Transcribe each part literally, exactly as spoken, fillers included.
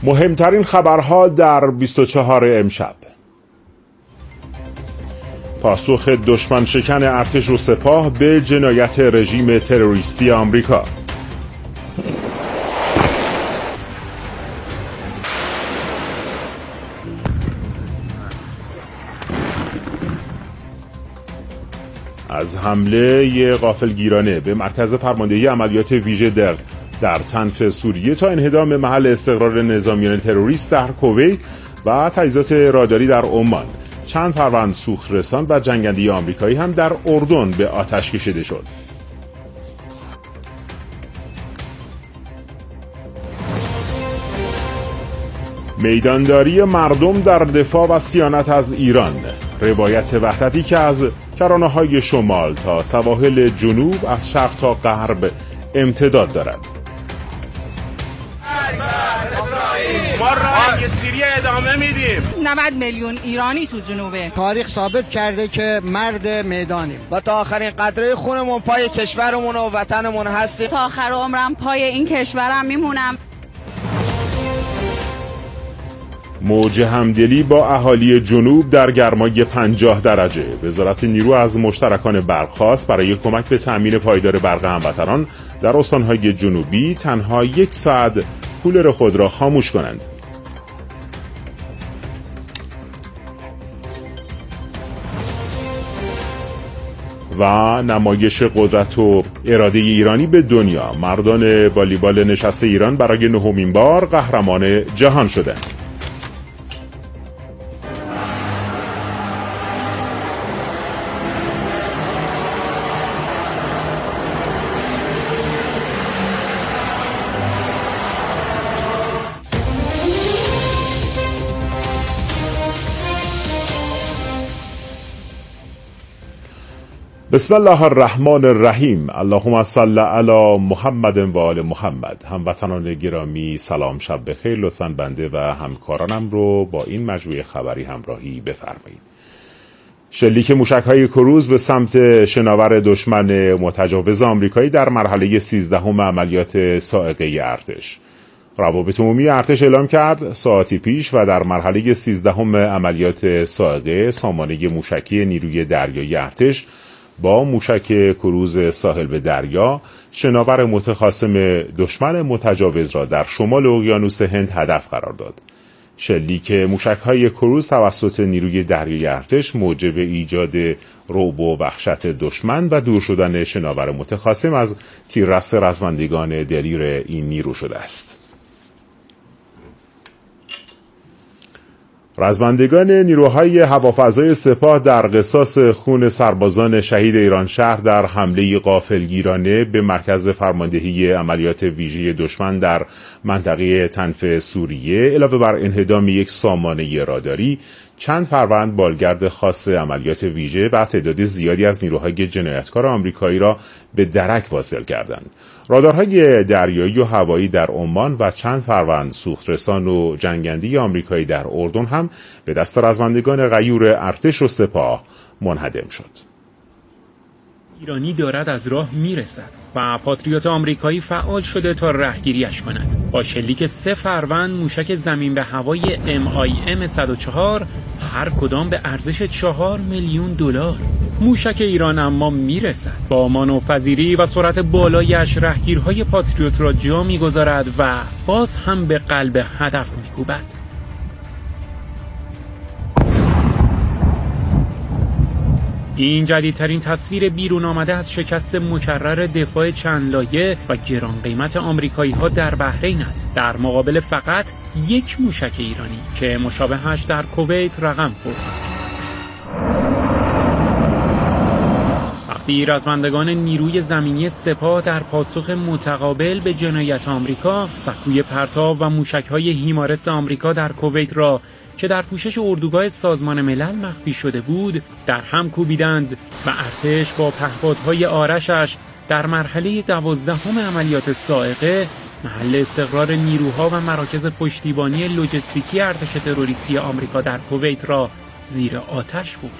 مهمترین خبرها در بیست و چهارم امشب: پاسخ دشمن شکن ارتش و سپاه به جنایت رژیم تروریستی آمریکا. از حمله غافلگیرانه به مرکز فرماندهی عملیات ویژه در در تنف سوریه تا انهدام محل استقرار نظامیان تروریست در کویت و تجهیزات راداری در عمان، چند فروند سوخترسان و جنگنده آمریکایی هم در اردن به آتش کشیده شد. میدانداری مردم در دفاع و صیانت از ایران، روایت وحدتی که از کرانه‌های شمال تا سواحل جنوب، از شرق تا غرب امتداد دارد. ما راه سوریه ادامه میدیم. نود میلیون ایرانی تو جنوبه. تاریخ ثابت کرده که مرد میدانیم و تا آخرین قطره خونمون پای کشورمون و وطنمون هستیم. تا آخر عمرم پای این کشورم میمونم. موج همدلی با اهالی جنوب در گرمای پنجاه درجه. وزارت نیرو از مشترکان برخاست برای کمک به تأمین پایدار برق هموطنان در استانهای جنوبی تنها یک ساعت کولر خود را خاموش کنند. و نمایش قدرت و اراده ایرانی به دنیا. مردان والیبال نشسته ایران برای نهمین بار قهرمان جهان شدند. بسم الله الرحمن الرحیم. اللهم صل علی محمد و آل محمد. هموطنان گرامی سلام، شب بخیر. لطفاً بنده و همکارانم رو با این مجموعه خبری همراهی بفرمایید. شلیک موشک‌های کروز به سمت شناور دشمن متجاوز آمریکایی در مرحله سیزدهم عملیات صاعقه ارتش. روابط عمومی ارتش اعلام کرد ساعتی پیش و در مرحله سیزدهم عملیات صاعقه سامانه موشکی نیروی دریایی ارتش با موشک کروز ساحل به دریا شناور متخاصم دشمن متجاوز را در شمال اقیانوس هند هدف قرار داد. شلیک موشک‌های کروز توسط نیروی دریایی ارتش موجب ایجاد رعب و وحشت دشمن و دور شدن شناور متخاصم از تیررس رزمندگان دلیر این نیرو شده است. رزمندگان نیروهای هوافضای سپاه در قصاص خون سربازان شهید ایران شهر در حمله غافلگیرانه به مرکز فرماندهی عملیات ویژه دشمن در منطقه تنف سوریه علاوه بر انهدام یک سامانه راداری، چند فروند بالگرد خاص عملیات ویژه و تعداد زیادی از نیروهای جنایتکار آمریکایی را به درک واصل کردند. رادارهای دریایی و هوایی در عمان و چند فروند سوخترسان و جنگنده آمریکایی در اردن هم به دست رزمندگان غیور ارتش و سپاه منهدم شد. ایرانی دارد از راه میرسد و پاتریوت آمریکایی فعال شده تا رهگیریش کند. با شلیک سه فروند موشک زمین به هوای ام آی ام صد و چهار، هر کدام به ارزش چهار میلیون دلار. موشک ایران اما میرسد. با مانورپذیری و سرعت بالایش رهگیرهای پاتریوت را جا میگذارد و باز هم به قلب هدف میکوبد. این جدیدترین تصویر بیرون آمده از شکست مکرر دفاع چند لایه و گران قیمت آمریکایی ها در بحرین است، در مقابل فقط یک موشک ایرانی که مشابهش در کویت رقم خورد. وقتی رزمندگان نیروی زمینی سپاه در پاسخ متقابل به جنایت آمریکا، سکوی پرتاب و موشک‌های هیمارس آمریکا در کویت را که در پوشش اردوگاه سازمان ملل مخفی شده بود در هم کوبیدند و ارتش با پهپادهای آرشش در مرحله دوازدهم عملیات صاعقه محل استقرار نیروها و مراکز پشتیبانی لوجستیکی ارتش تروریستی آمریکا در کویت را زیر آتش برد.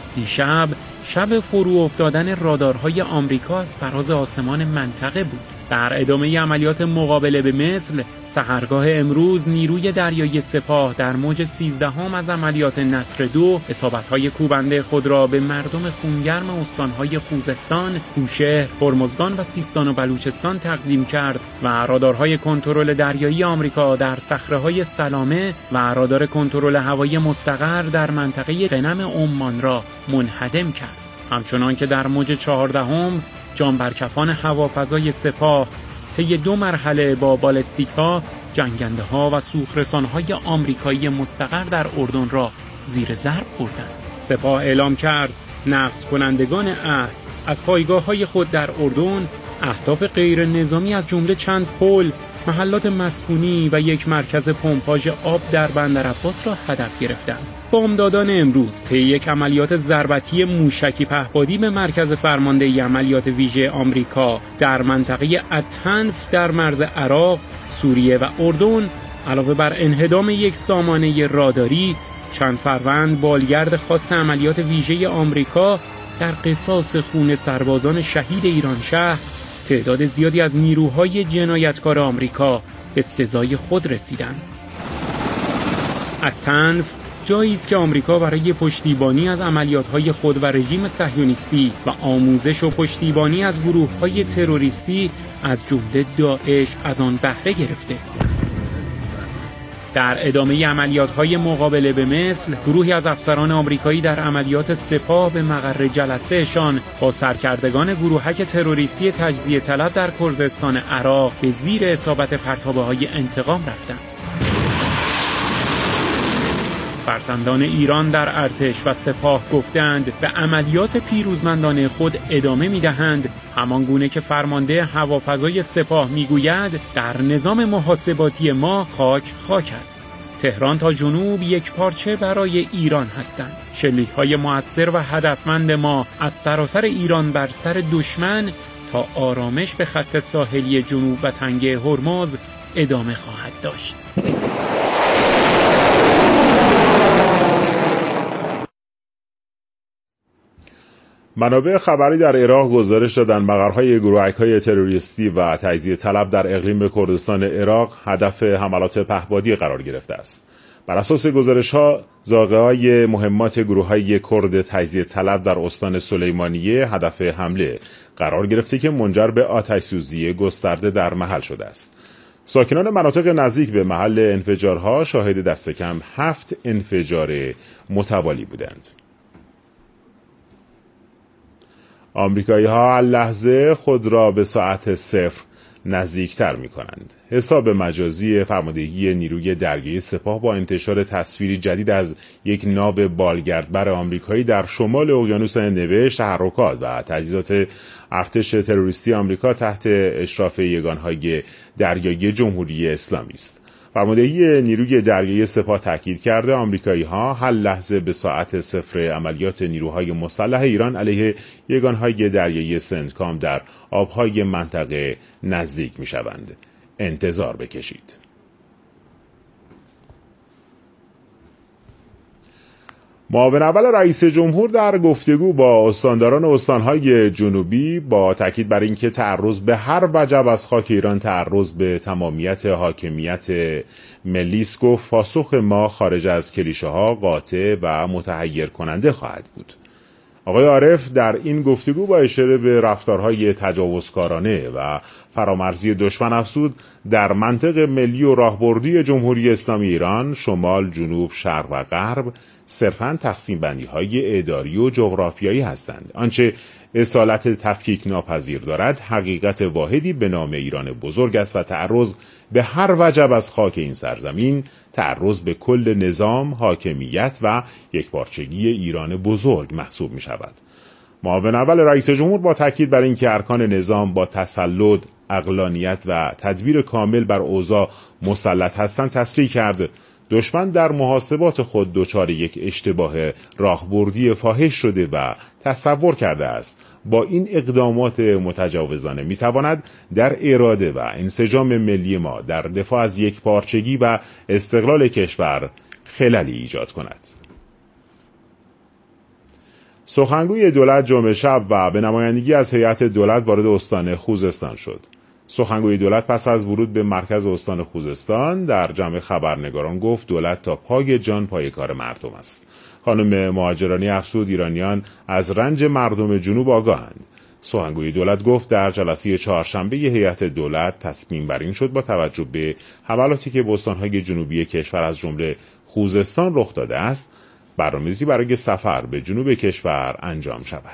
دیشب شب فرو افتادن رادارهای آمریکا از فراز آسمان منطقه بود. در ادامه عملیات مقابله به مثل، سحرگاه امروز نیروی دریایی سپاه در موج سیزدهم از عملیات نصر دو اصابت‌های کوبنده خود را به مردم خونگرم استان‌های خوزستان، بوشهر، هرمزگان و سیستان و بلوچستان تقدیم کرد و رادارهای کنترل دریایی آمریکا در صخره‌های سلامه و رادار کنترل هوایی مستقر در منطقه قنم عمان را منهدم کرد. همچنان که در موج چهاردهم جانبرکفان هوافضای سپاه طی دو مرحله با بالستیک‌ها، جنگنده‌ها و سوخرسان‌های آمریکایی مستقر در اردن را زیر ضرب بردند. سپاه اعلام کرد نقض کنندگان عهد از پایگاه‌های خود در اردن اهداف غیر نظامی از جمله چند پل، محلات مسکونی و یک مرکز پمپاژ آب در بندر عباس را هدف گرفتند. بامدادان امروز طی یک عملیات ضربتی موشکی پهپادی به مرکز فرماندهی عملیات ویژه آمریکا در منطقه التنف در مرز عراق، سوریه و اردن، علاوه بر انهدام یک سامانه راداری، چند فروند بالگرد خاص عملیات ویژه آمریکا در قصاص خون سربازان شهید ایرانشهر، تعداد زیادی از نیروهای جنایتکار آمریکا به سزای خود رسیدند. التنف جایی است که آمریکا برای پشتیبانی از عملیات‌های خود و رژیم صهیونیستی و آموزش و پشتیبانی از گروه‌های تروریستی از جمله داعش از آن بهره گرفته. در ادامه عملیات‌های مقابله به مثل، گروهی از افسران آمریکایی در عملیات سپاه به مقر جلسه‌شان با سرکردگان گروهک تروریستی تجزیه طلب در کردستان عراق به زیر اصابت پرتابه‌های انتقام رفتند. فرزندان ایران در ارتش و سپاه گفتند به عملیات پیروزمندانه خود ادامه می‌دهند، همان گونه که فرمانده هوافضای سپاه می‌گوید در نظام محاسباتی ما خاک خاک است. تهران تا جنوب یک پارچه برای ایران هستند. شلیک‌های مؤثر و هدفمند ما از سراسر ایران بر سر دشمن تا آرامش به خط ساحلی جنوب و تنگه هرمز ادامه خواهد داشت. منابع خبری در عراق گزارش دادند مقرهای گروهک‌های تروریستی و تجزیه طلب در اقلیم کردستان عراق هدف حملات پهپادی قرار گرفته است. بر اساس گزارش‌ها، زاغه‌های مهمات گروه‌های کرد تجزیه طلب در استان سلیمانیه هدف حمله قرار گرفته که منجر به آتش‌سوزی گسترده در محل شده است. ساکنان مناطق نزدیک به محل انفجارها شاهد دست کم هفت انفجار متوالی بودند. آمریکایی ها هر لحظه خود را به ساعت صفر نزدیکتر می کنند. حساب مجازی فرماندهی نیروی دریایی سپاه با انتشار تصویری جدید از یک ناو بالگردبر آمریکایی در شمال اقیانوس هند نوشت تحرکات و تجهیزات ارتش تروریستی آمریکا تحت اشراف یگانهای دریایی جمهوری اسلامی است. فرماندهی نیروی دریایی سپاه تاکید کرده آمریکایی ها هر لحظه به ساعت صفر عملیات نیروهای مسلح ایران علیه یگانهای دریایی سندکام در آبهای منطقه نزدیک می شوند. انتظار بکشید. معاون اول رئیس جمهور در گفتگو با استانداران استانهای جنوبی با تاکید بر اینکه تعرض به هر وجب از خاک ایران تعرض به تمامیت حاکمیت ملی است گفت پاسخ ما خارج از کلیشه‌ها قاطع و متحیر کننده خواهد بود. آقای عارف در این گفتگو با اشاره به رفتارهای تجاوزکارانه و فرامرزی دشمن افزود در منطق ملی و راهبردی جمهوری اسلامی ایران شمال، جنوب، شرق و غرب صرفاً تقسیم بندی های اداری و جغرافیایی هستند. آنچه اصالت تفکیک ناپذیر دارد حقیقت واحدی به نام ایران بزرگ است و تعرض به هر وجب از خاک این سرزمین تعرض به کل نظام، حاکمیت و یکپارچگی ایران بزرگ محسوب می شود. معاون اول رئیس جمهور با تاکید بر اینکه ارکان نظام با تسلط، عقلانیت و تدبیر کامل بر اوضاع مسلط هستند تصریح کرد دشمن در محاسبات خود دچار یک اشتباه راهبردی فاحش شده و تصور کرده است با این اقدامات متجاوزانه میتواند در اراده و انسجام ملی ما در دفاع از یک پارچگی و استقلال کشور خللی ایجاد کند. سخنگوی دولت جمعه شب و به نمایندگی از هیئت دولت وارد استان خوزستان شد. سخنگوی دولت پس از ورود به مرکز استان خوزستان در جمع خبرنگاران گفت دولت تا پای جان پای کار مردم است. خانم مهاجرانی افزود ایرانیان از رنج مردم جنوب آگاهند. سخنگوی دولت گفت در جلسه چهارشنبه هیئت دولت تصمیم بر این شد با توجه به حملاتی که به استان‌های جنوبی کشور از جمله خوزستان رخ داده است، برنامه‌ریزی برای سفر به جنوب کشور انجام شود.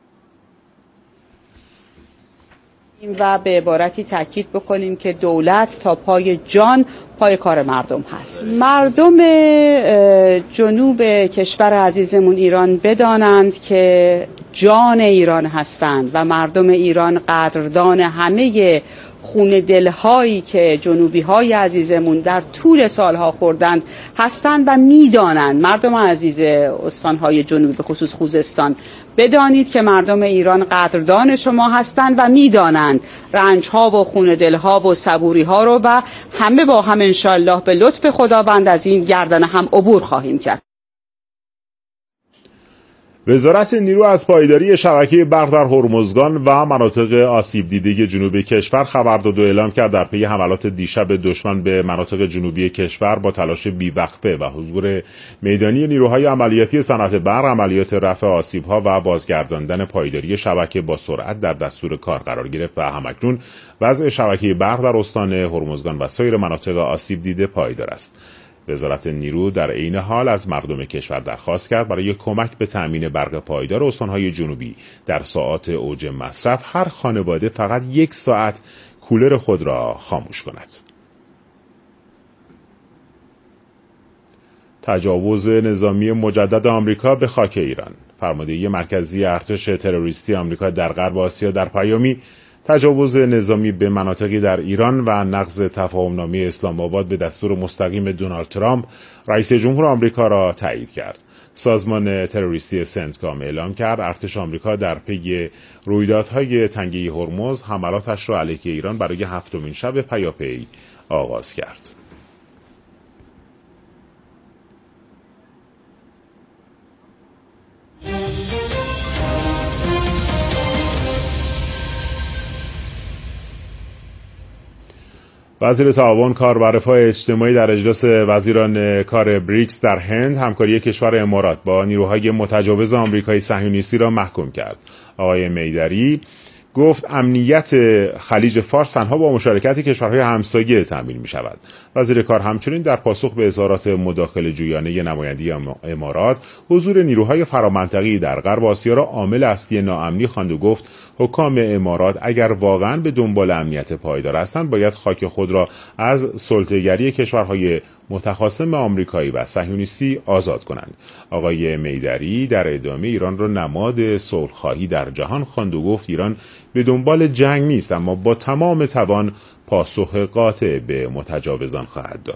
و به عبارتی تاکید بکنیم که دولت تا پای جان پای کار مردم هست. مردم جنوب کشور عزیزمون ایران بدانند که جان ایران هستند و مردم ایران قدردان همه خون دلهایی که جنوبی های عزیزمون در طول سالها خوردند هستند و میدانند. مردم عزیز استانهای جنوبی به خصوص خوزستان بدانید که مردم ایران قدردان شما هستند و میدانند رنجها و خون دلها و صبوری ها رو و همه با هم انشالله به لطف خداوند از این گردن هم عبور خواهیم کرد. وزارت نیرو از پایداری شبکه برق در هرمزگان و مناطق آسیب دیده جنوب کشور خبر داد و اعلام کرد در پی حملات دیشب دشمن به مناطق جنوبی کشور با تلاش بی‌وقفه و حضور میدانی نیروهای عملیاتی صنعت برق، عملیات رفع آسیب‌ها و بازگرداندن پایداری شبکه با سرعت در دستور کار قرار گرفت و همکنون وضع شبکه برق در استان هرمزگان و سایر مناطق آسیب دیده پایدار است. وزارت نیرو در عین حال از مردم کشور درخواست کرد برای کمک به تأمین برق پایدار استان‌های جنوبی در ساعات اوج مصرف هر خانواده فقط یک ساعت کولر خود را خاموش کند. تجاوز نظامی مجدد آمریکا به خاک ایران. فرماندهی مرکزی ارتش تروریستی آمریکا در غرب آسیا در پیامی تجاوز نظامی به مناطقی در ایران و نقض تفاهمنامه اسلام آباد به دستور مستقیم دونالد ترامپ رئیس جمهور آمریکا را تایید کرد. سازمان تروریستی سنتکام اعلام کرد ارتش آمریکا در پی رویدادهای تنگه هرمز حملاتش را علیه ایران برای هفتمین شب پیاپی آغاز کرد. وزیر تعاون کار و رفاه اجتماعی در اجلاس وزیران کار بریکس در هند همکاری کشور امارات با نیروهای متجاوز آمریکایی صهیونیستی را محکوم کرد. آقای میدری گفت امنیت خلیج فارس تنها با مشارکت کشورهای همسایه تامین می شود. وزیر کار همچنین در پاسخ به اظهارات مداخله جویانه نماینده امارات حضور نیروهای فرامنطقی در غرب آسیا را عامل اصلی ناامنی خواند و گفت حکام امارات اگر واقعا به دنبال امنیت پایدار هستند باید خاک خود را از سلطه‌گری کشورهای متخاصم آمریکایی و صهیونیستی آزاد کنند. آقای میدری در ادامه ایران را نماد صلح‌خواهی در جهان خواند و گفت ایران به دنبال جنگ نیست اما با تمام توان پاسخ قاطع به متجاوزان خواهد داد.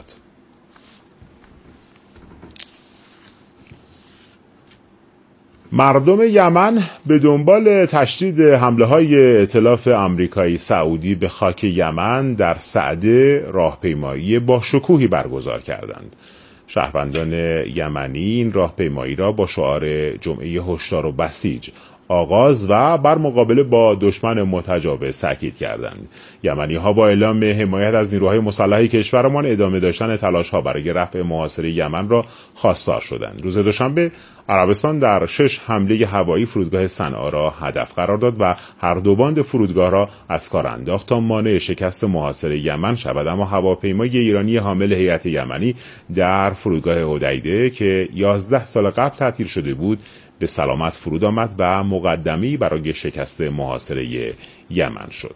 مردم یمن به دنبال تشدید حمله‌های ائتلاف آمریکایی سعودی به خاک یمن در سعده راهپیمایی با شکوهی برگزار کردند. شهروندان یمنی این راهپیمایی را با شعار جمعه هشدار و بسیج آغاز و بر مقابله با دشمن متجاوز تاکید کردند. یمنی ها با اعلام حمایت از نیروهای مسلح کشورمان ادامه داشتن تلاش ها برای رفع محاصره یمن را خواستار شدند. روز دوشنبه عربستان در شش حمله هوایی فرودگاه صنعا را هدف قرار داد و هر دو باند فرودگاه را از کار انداخت تا مانع شکست محاصره یمن شود، اما هواپیمای ایرانی حامل هیئت یمنی در فرودگاه حدیده که یازده سال قبل تعطیل شده بود به سلامت فرود آمد و مقدمی برای شکست محاصره یمن شد.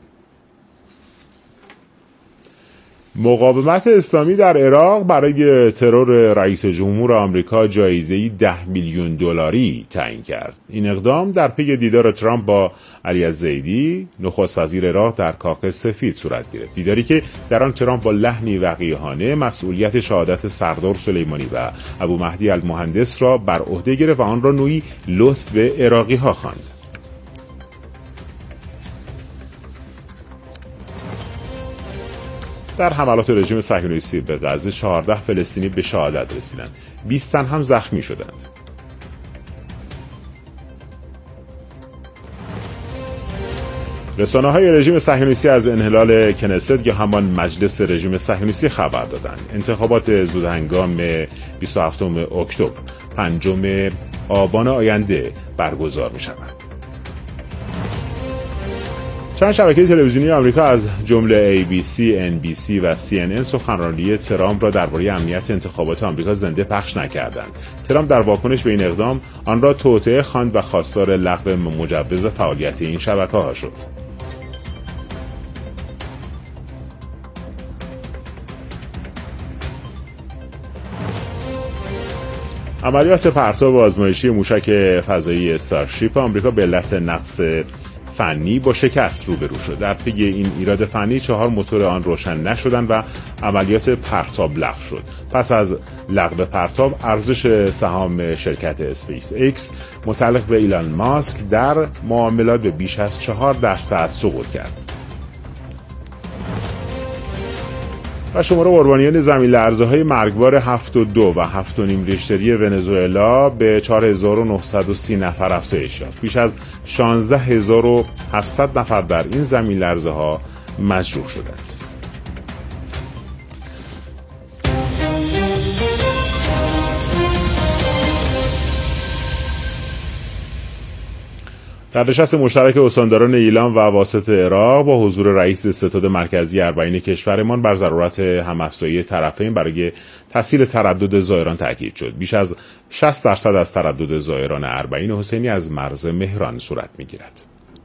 مقاومت اسلامی در عراق برای ترور رئیس جمهور آمریکا جایزه‌ای ده میلیون دلاری تعیین کرد. این اقدام در پی دیدار ترامپ با علی الزیدی نخست وزیر عراق در کاخ سفید صورت گرفت. دیداری که در آن ترامپ با لحنی وقیحانه مسئولیت شهادت سردار سلیمانی و ابو مهدی المهندس را بر عهده گرفت و آن را نوعی لطف به عراقی‌ها خواند. در حملات رژیم صهیونیستی به غزه چهارده فلسطینی به شهادت رسیدند. بیست تن هم زخمی شدند. رسانه‌های رژیم صهیونیستی از انحلال کنست یا همان مجلس رژیم صهیونیستی خبر دادند. انتخابات زودهنگام بیست و هفتم اکتبر پنجم آبان آینده برگزار می‌شود. چند شبکه تلویزیونی آمریکا از جمله ای بی سی، ان بی سی و سی ان ان سخنرانی ترامپ را درباره امنیت انتخابات آمریکا زنده پخش نکردند. ترامپ در واکنش به این اقدام آن را توطئه خواند و خواستار لغو مجوز فعالیت این شبکه‌ها شد. عملیات پرتاب آزمایشی موشک فضایی استارشیپ آمریکا به علت نقص فنی با شکست روبرو شد. در پی این ایراد فنی چهار موتور آن روشن نشدند و عملیات پرتاب لغو شد. پس از لغو پرتاب ارزش سهام شرکت اسپیس ایکس متعلق به ایلان ماسک در معاملات به بیش از چهار درصد سقوط کرد. و شمار قربانیان زمین لرزه‌های مرگبار هفت و دو و هفت و نیم ریشتری ونزوئلا به چهار هزار و نهصد و سی نفر افزایش یافت. بیش از شانزده هزار و هفتصد نفر در این زمین لرزه‌ها مجروح شدند. در نشست مشترک استانداران ایلام و واسط عراق با حضور رئیس ستاد مرکزی اربعین کشورمان بر ضرورت هم‌افزایی طرفین برای تسهیل تردد زائران تاکید شد. بیش از شصت درصد از تردد زائران اربعین حسینی از مرز مهران صورت می‌گیرد.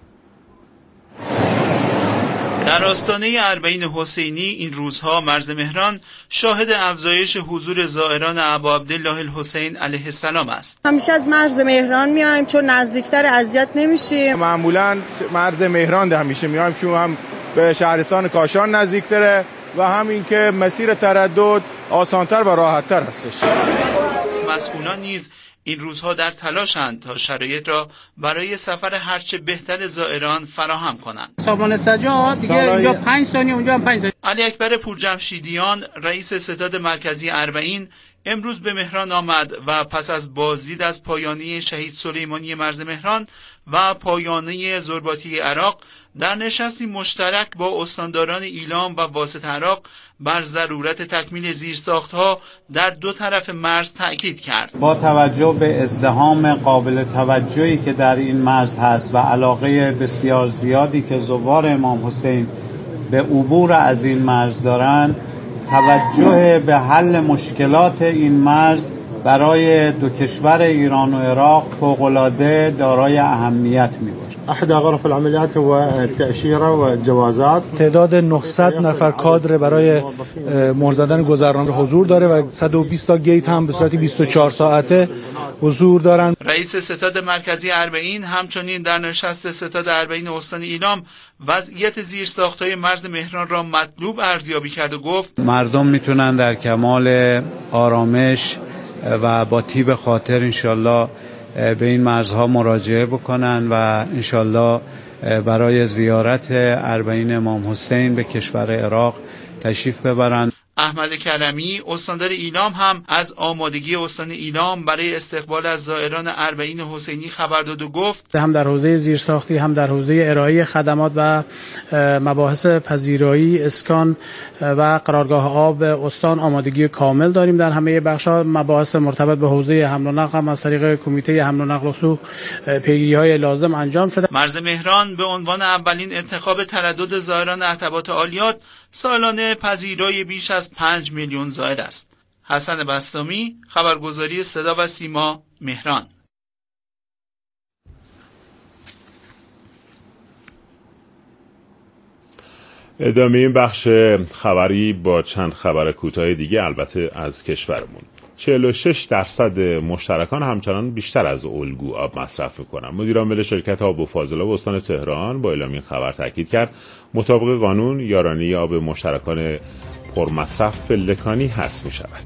در آستانه اربعین حسینی این روزها مرز مهران شاهد افزایش حضور زائران ابا عبدالله الحسین علیه السلام است. همیشه از مرز مهران میایم چون نزدیکتر، اذیت نمیشیم. معمولا مرز مهران همیشه میایم چون هم به شهرستان کاشان نزدیکتره و همین که مسیر تردد آسانتر و راحتتر هستش. مسئولان نیز این روزها در تلاشند تا شرایط را برای سفر هرچه بهتر زائران فراهم کنند. سامان سجاد دیگه اینجا پنج ثانیه اونجا هم پنج ثانیه. علی اکبر پورجمشیدیان رئیس ستاد مرکزی اربعین امروز به مهران آمد و پس از بازدید از پایانه شهید سلیمانی مرز مهران و پایانه زرباطی عراق در نشستی مشترک با استانداران ایلام و واسط عراق بر ضرورت تکمیل زیرساخت‌ها در دو طرف مرز تأکید کرد. با توجه به ازدحام قابل توجهی که در این مرز هست و علاقه بسیار زیادی که زوار امام حسین به عبور از این مرز دارند، توجه به حل مشکلات این مرز برای دو کشور ایران و عراق فوق‌العاده دارای اهمیت می‌باشد. احد غرف العملیات هو التأشیره و جوازات. تعداد نهصد نفر کادر برای مهر زدن گذران حضور داره و صد و بیست تا گیت هم به صورت بیست و چهار ساعته حضور دارن. رئیس ستاد مرکزی اربعین همچنین در نشست ستاد اربعین استان ایلام وضعیت زیرساخت‌های مرز مهران را مطلوب ارزیابی کرد و گفت مردم میتونن در کمال آرامش و با طیب خاطر انشالله به این مرزها مراجعه بکنن و انشالله برای زیارت اربعین امام حسین به کشور عراق تشریف ببرند. احمد کرمی استاندار ایلام هم از آمادگی استان ایلام برای استقبال از زائران اربعین حسینی خبر داد و گفت هم در حوزه زیرساختی هم در حوزه ارائه خدمات و مباحث پذیرایی، اسکان و قرارگاه آب استان آمادگی کامل داریم. در همه بخش‌ها مباحث مرتبط به حوزه حمل و نقل هم از طریق کمیته حمل و نقل و سوق پیگیری‌های لازم انجام شده. مرز مهران به عنوان اولین انتخاب تردد زائران عتبات عالیات سالانه پذیرای بیش از پنج میلیون زائر است. حسن بسطامی، خبرگزاری صدا و سیما، مهران. ادامه این بخش خبری با چند خبر کوتاه دیگه، البته از کشورمون. چهل و شش درصد مشترکان همچنان بیشتر از الگو آب مصرف میکنن. مدیر عامل شرکت آب و فاضلاب استان تهران با اعلام این خبر تاکید کرد مطابق قانون یارانه آب مشترکان پرمصرف پلکانی حذف می شود.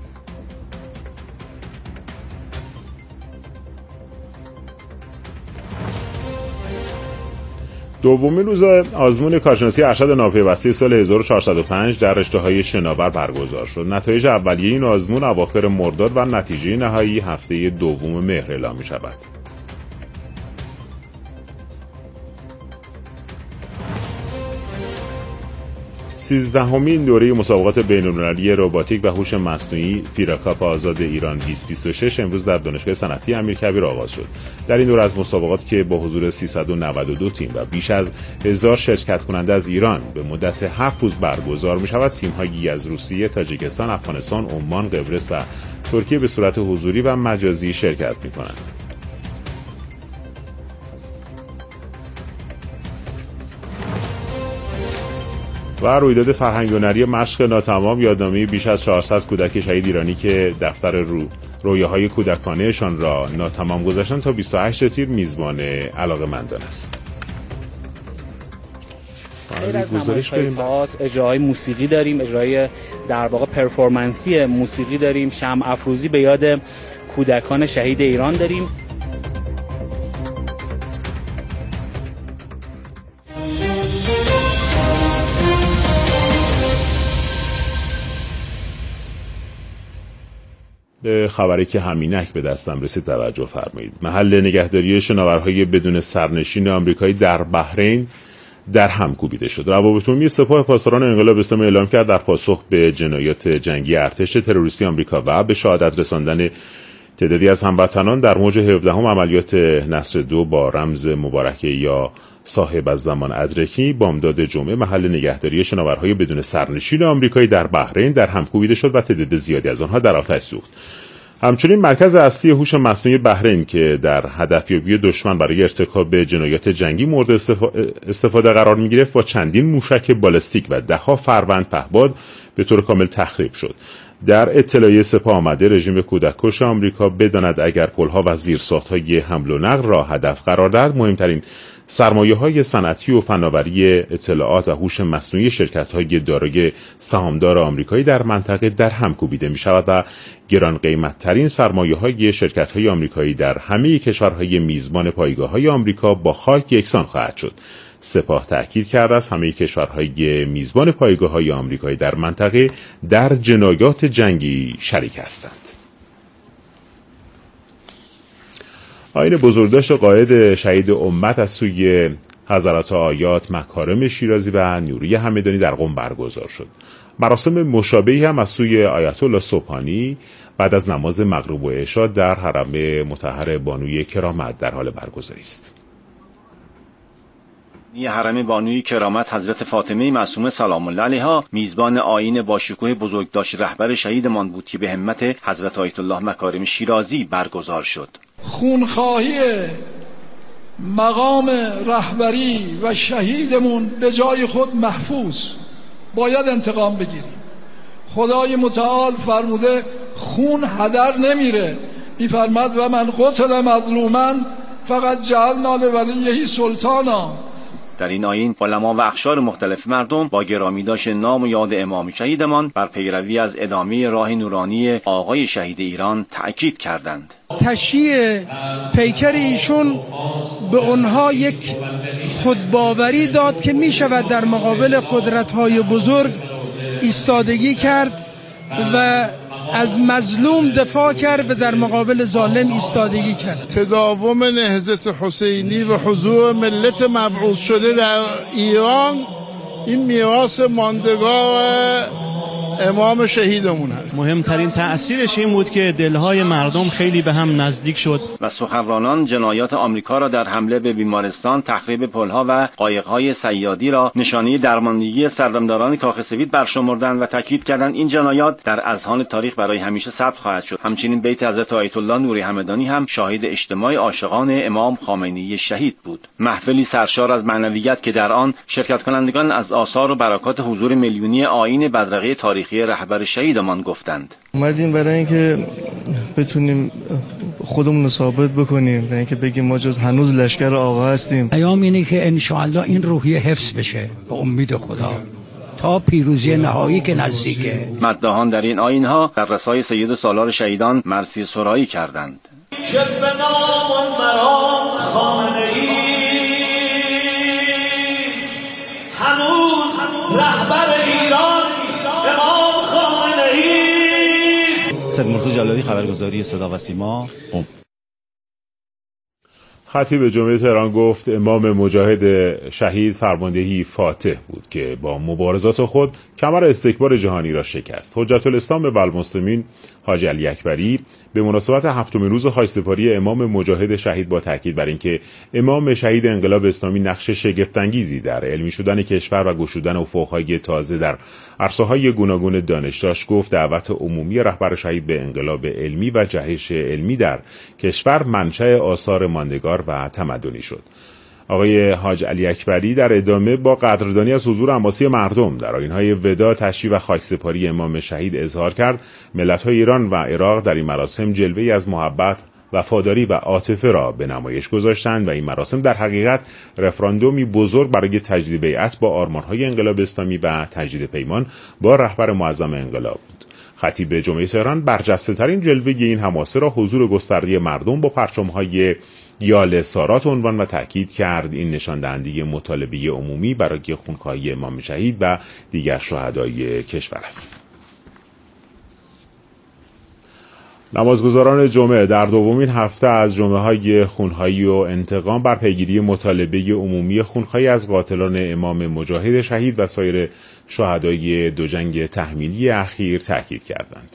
دومین روز آزمون کارشناسی ارشد ناپیوسته سال هزار و چهارصد و پنج در رشته‌های شناور برگزار شد. نتایج اولیه این آزمون اواخر مرداد و نتیجه نهایی هفته دوم مهر اعلام می شود. سیزدهمین دوره مسابقات بین‌المللی رباتیک و هوش مصنوعی فیراکاپ آزاد ایران بیست بیست و شش امروز در دانشگاه صنعتی امیرکبیر آغاز شد. در این دوره از مسابقات که با حضور سیصد و نود و دو تیم و بیش از هزار شرکت کننده از ایران به مدت هفت روز برگزار می شود، تیم‌هایی از روسیه، تاجیکستان، افغانستان، عمان، قبرس و ترکیه به صورت حضوری و مجازی شرکت می کنند. و رویداد فرهنگ هنری مشق ناتمام یادنامه بیش از چهارصد کودک شهید ایرانی که دفتر رو رویاهای کودکانهشان را ناتمام گذاشتند تا بیست و هشت تیر میزبان علاقه‌مندان است. غیر از نمایش‌های تئاتر، اجراهای موسیقی داریم، اجرای در واقع پرفورمنسی موسیقی داریم، شمع افروزی به یاد کودکان شهید ایران داریم. به خبری که همینک به دستم رسید توجه فرمایید. محل نگهداری شناورهای بدون سرنشین آمریکایی در بحرین در هم کوبیده شد. روابط عمومی سپاه پاسداران انقلاب اسلامی اعلام کرد در پاسخ به جنایات جنگی ارتش تروریستی آمریکا و به شهادت رساندن تعدادی از هموطنان در موج هفدهم عملیات نصر دو با رمز مبارکه یا صاحب از زمان ادرکی بامداد جمعه محل نگهداری شناورهای بدون سرنشین آمریکایی در بحرین در هم کوبیده شد و تعداد زیادی از آنها در آتش سوخت. همچنین مرکز اصلی هوش مصنوعی بحرین که در هدفیابی دشمن برای ارتکاب جنایات جنگی مورد استفاده قرار می‌گرفت با چندین موشک بالستیک و ده‌ها فروند پهباد به طور کامل تخریب شد. در اطلاعیه سپاه آمده رژیم کودککش آمریکا بداند اگر پل‌ها و زیرساخت‌های حمل و نقل را هدف قرار دهد، مهمترین سرمایه‌های صنعتی و فناوری اطلاعات و هوش مصنوعی شرکت‌های دارای سهامدار آمریکایی در منطقه در هم کوبیده می‌شود و گران قیمت‌ترین سرمایه‌های شرکت‌های آمریکایی در همه کشورهای میزبان پایگاه‌های آمریکا با خاک یکسان خواهد شد. سپاه تأکید کرده است همه کشورهای میزبان پایگاه‌های آمریکایی در منطقه در جنایات جنگی شریک هستند. آیین بزرگداشت قائد شهید امت از سوی حضرات آیات مکارم شیرازی و نوری همدانی در قم برگزار شد. مراسم مشابهی هم از سوی آیت الله سبحانی بعد از نماز مغرب و عشا در حرم مطهر بانوی کرامت در حال برگزاری است. حرم بانوی کرامت حضرت فاطمه معصومه سلام الله علیها میزبان آیین با شکوه بزرگداشت رهبر شهیدمان بود که به همت حضرت آیت الله مکارم شیرازی برگزار شد. خونخواهی مقام رهبری و شهیدمون به جای خود محفوظ، باید انتقام بگیریم. خدای متعال فرموده خون هدر نمیره، میفرماد و من قتل مظلوما فقط جعلنا لولیه سلطانا. در این آیین علما و اقشار مختلف مردم با گرامی داشت نام و یاد امام شهیدمان بر پیروی از ادامه راه نورانی آقای شهید ایران تأکید کردند. تشییع پیکر ایشون به اونها یک خودباوری داد که می شود در مقابل قدرت‌های بزرگ ایستادگی کرد و از مظلوم دفاع کرد و در مقابل ظالم ایستادگی کرد. تداوم نهضت حسینی و حضور ملت مبعوث شده در ایران این میراث ماندگار امام شهیدمون هست. مهمترین تأثیرش این بود که دلهای مردم خیلی به هم نزدیک شد. و سخنرانان جنایات آمریکا را در حمله به بیمارستان، تخریب پلها و قایق‌های صیادی را نشانه درماندگی سردمداران کاخ سفید برشمردند و تاکید کردند این جنایات در اذهان تاریخ برای همیشه ثبت خواهد شد. همچنین بیت حضرت آیت الله نوری همدانی هم شاهد اجتماع عاشقان امام خامنه‌ای شهید بود. محفلی سرشار از معنویت که در آن شرکت کنندگان از آثار و برکات حضور میلیونی آیین بدرقه تاریخی رهبر شهیدمان گفتند. اومدیم برای اینکه بتونیم خودمون رو ثابت بکنیم، برای اینکه بگیم ما جز هنوز لشکر آقا هستیم. پیام اینه که انشاءالله این روحیه حفظ بشه به امید خدا تا پیروزی نهایی که نزدیکه. مداحان در این آیین‌ها در رسای سید سالار شهیدان مرثیه سرایی کردند. شب نام مرام خامنه‌ای هنوز رهبر ایران امام خامنه‌ای. سید مرتضی جلالی، خبرگزاری صدا و سیما. خطیب جمعه تهران گفت امام مجاهد شهید فرماندهی فاتح بود که با مبارزات خود کمر استکبار جهانی را شکست. حجت الاسلام و المسلمین حاج علی اکبری به مناسبت هفتمین روز خاکسپاری امام مجاهد شهید با تاکید بر اینکه امام شهید انقلاب اسلامی نقش شگفت‌انگیزی در علمی شدن کشور و گشودن افق‌های تازه در عرصه‌های گوناگون دانش داشت، گفت دعوت عمومی رهبر شهید به انقلاب علمی و جهش علمی در کشور منشأ آثار ماندگار و تمدنی شد. آقای حاج علی اکبری در ادامه با قدردانی از حضور عماسی مردم در آیین‌های ودا، تشییع و خاکسپاری امام شهید اظهار کرد ملت‌های ایران و عراق در این مراسم جلوه‌ای از محبت، وفاداری و عاطفه را به نمایش گذاشتند و این مراسم در حقیقت رفراندومی بزرگ برای تجدید بیعت با آرمان‌های انقلاب اسلامی و تجدید پیمان با رهبر معظم انقلاب بود. خطیب جمعه تهران برجسته‌ترین جلوه این حماسه را حضور گسترده مردم با پرچم‌های یال سارات عنوان و تأکید کرد این نشان دهنده مطالبه عمومی برای خونخواهی امام شهید و دیگر شهدای کشور است. نمازگزاران جمعه در دومین هفته از جمعه‌های خونخواهی و انتقام بر پیگیری مطالبه عمومی خونخواهی از قاتلان امام مجاهد شهید و سایر شهدای دو جنگ تحمیلی اخیر تأکید کردند.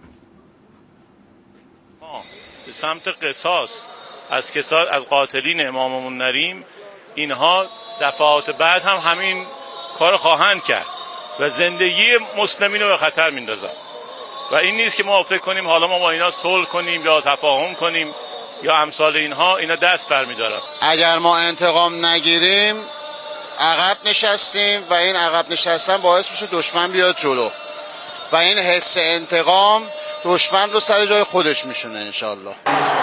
به سمت قصاص از کسان از قاتلین اماممون نریم، اینها دفعات بعد هم همین کار خواهند کرد و زندگی مسلمین رو به خطر میندازن و این نیست که ما فکر کنیم حالا ما با اینا صلح کنیم یا تفاهم کنیم یا امثال اینها، اینا دست برمی‌دارن. اگر ما انتقام نگیریم عقب نشستیم و این عقب نشستن باعث میشه دشمن بیاد جلو و این حس انتقام دشمن رو سر جای خودش میشونه انشالله.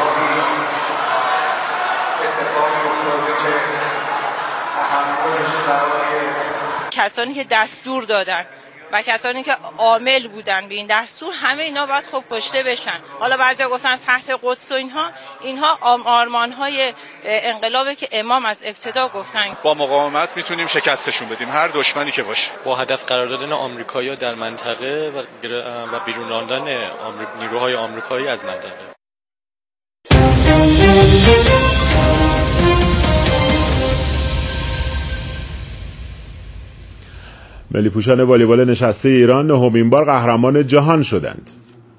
کسانی که دستور دادن و کسانی که عامل بودن به این دستور، همه اینا باید خب کشته بشن. حالا بعضیا گفتن فتح قدس و اینها اینها آرمان‌های انقلابه که امام از ابتدا گفتن. با مقاومت میتونیم شکستشون بدیم هر دشمنی که باشه. با هدف قرار دادن آمریکایی‌ها در منطقه و بیرون راندن نیروهای آمریکایی از منطقه. ملی پوشان والیبال نشسته ایران نهمین بار قهرمان جهان شدند.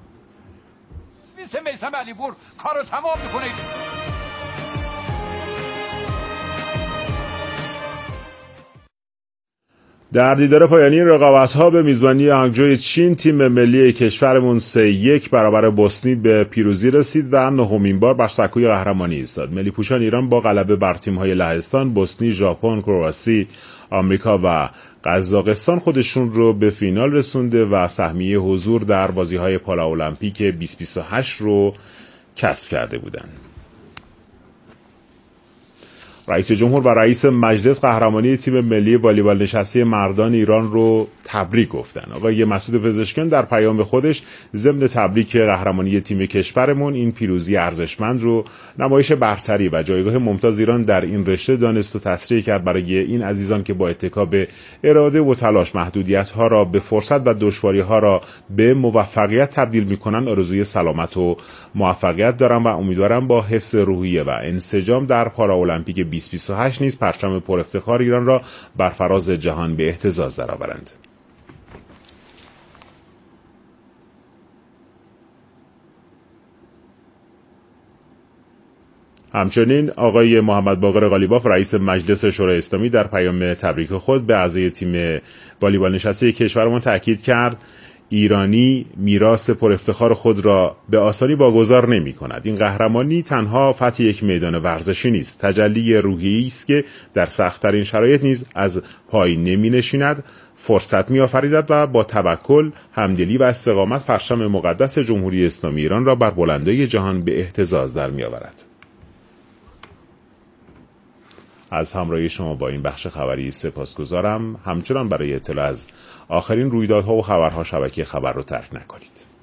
میثم علیپور کارو تمام میکنید. در دیدار پایانی رقابت‌ها به میزبانی هانگجوی چین، تیم ملی کشورمون سه یک برابر بوسنی به پیروزی رسید و نهمین بار بر سکوی قهرمانی ایستاد. ملی پوشان ایران با غلبه بر تیم‌های لهستان، بوسنی، ژاپن، کرواسی، آمریکا و قزاقستان خودشون رو به فینال رسونده و سهمیه حضور در بازی‌های پارالمپیک بیست بیست و هشت رو کسب کرده بودند. رئیس جمهور و رئیس مجلس قهرمانی تیم ملی والیبال نشسته مردان ایران رو تبریک گفتن. آقای مسعود پزشکیان در پیام خودش ضمن تبریک قهرمانی تیم کشورمون این پیروزی ارزشمند رو نمایش برتری و جایگاه ممتاز ایران در این رشته دانست و تصریح کرد برای این عزیزان که با اتکا به اراده و تلاش محدودیت‌ها را به فرصت و دشواری‌ها را به موفقیت تبدیل می‌کنند. آرزوی سلامت و موفقیت دارم و امیدوارم با حفظ روحیه و انسجام در پارالمپیک بیست بیست و هشت نیز پرچم پر افتخار ایران را بر فراز جهان به اهتزاز درآورند. همچنین آقای محمد باقر قالیباف رئیس مجلس شورای اسلامی در پیام تبریک خود به اعضای تیم والیبال نشسته کشورمان تاکید کرد ایرانی میراث پر افتخار خود را به آسانی واگذار نمی کند. این قهرمانی تنها فتح یک میدان ورزشی نیست، تجلی روحی است که در سخت‌ترین شرایط نیز از پای نمی نشیند، فرصت می آفریدد و با توکل، همدلی و استقامت پرچم مقدس جمهوری اسلامی ایران را بر بلندای جهان به اهتزاز در می آورد. از همراهی شما با این بخش خبری سپاسگزارم. همچنان برای اطلاع از آخرین رویدادها و خبرها شبکه خبر رو ترک نکنید.